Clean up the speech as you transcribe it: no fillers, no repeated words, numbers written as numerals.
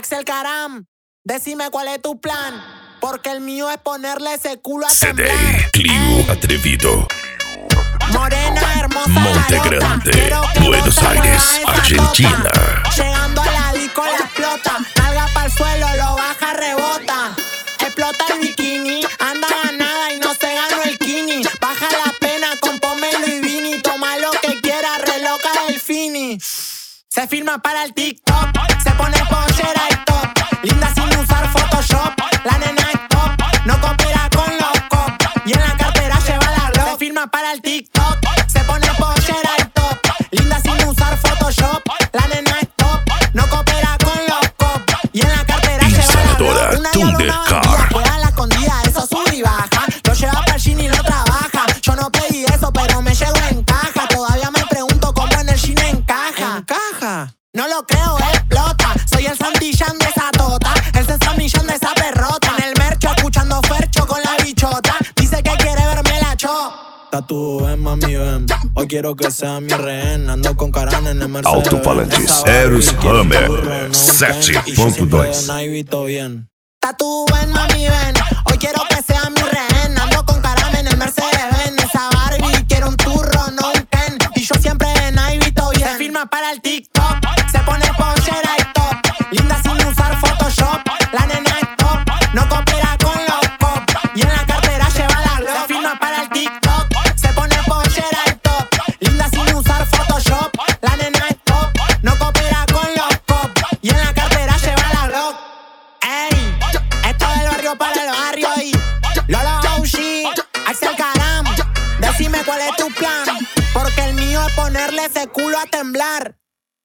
Axel Karam, decime cuál es tu plan, porque el mío es ponerle ese culo a CD, temblar. Clio Atrevido. Morena, hermosa, Monte garota. Grande, Quiero que Buenos vos te Aires, muevas esa Argentina. tota. Llegando a la disco la explota, nalga pa'l suelo, lo baja, rebota. Explota el bikini, anda ganada y no se ganó el kini. Baja la pena con pomelo y vini, toma lo que quiera, reloca del fini. Se firma para el TikTok, se pone pollera y top. Linda sin usar Photoshop, la nena es top. No coopera con los cop y en la cartera lleva la Glock. Se firma para el TikTok, se pone pollera y top. Linda sin usar Photoshop, la nena es top. No coopera con los cop y en la cartera lleva la Instaladora Glock. Una diabla, una Thundercar. bandida, juega a la escondida, eso sube y baja. Lo lleva para el gym y lo trabaja. Yo no pedí eso, pero me llegó en caja. Todavía me pregunto cómo en el gym encaja. Encaja. No lo creo, explota. Soy el Santillán de esa tota, el Sesamillán de esa perrota. En el mercho escuchando Fercho con la bichota. Dice que quiere verme la cho. Tatu, ven, mami, ven. Hoy quiero que sea mi rehén. Ando con Karan en el Mercedes. Alto-falantes, Esa Barbie Eros quiere un Hammer, burro, no un Ken. Y yo siempre 7.2. de Nike, todo bien. Tatu, ven, mami, ven. Hoy quiero que sea mi rehén. Ando con Karam en el Mercedes Benz. Esa Barbie quiere un turro, no un Ken. Y yo siempre de Nike, todo bien. Se firma para el TikTok, se pone pollera y top. Linda sin usar Photoshop, la nena es top. No coopera con los cop y en la cartera lleva la Glock. Se firma para el TikTok, se pone pollera y top. Linda sin usar Photoshop, la nena es top. No coopera con los cop y en la cartera lleva la Glock. Ey, esto es del barrio para el barrio y Lolo OG, Axel Karam, decime cuál es tu plan, porque el mío es ponerle ese culo a temblar.